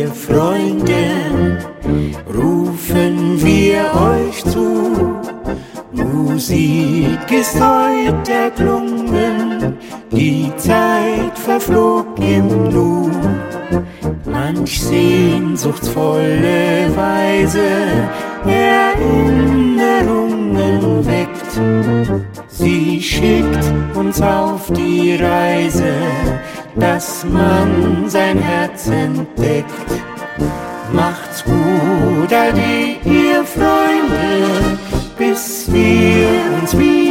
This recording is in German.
ihr Freunde, rufen wir euch zu. Musik ist heut erklungen, die Zeit verflog im Nu. Manch sehnsuchtsvolle Weise Erinnerungen weckt. Sie schickt uns auf die Reise, dass man sein Herz entdeckt. Macht's gut, ade, ihr Freunde, bis wir uns wieder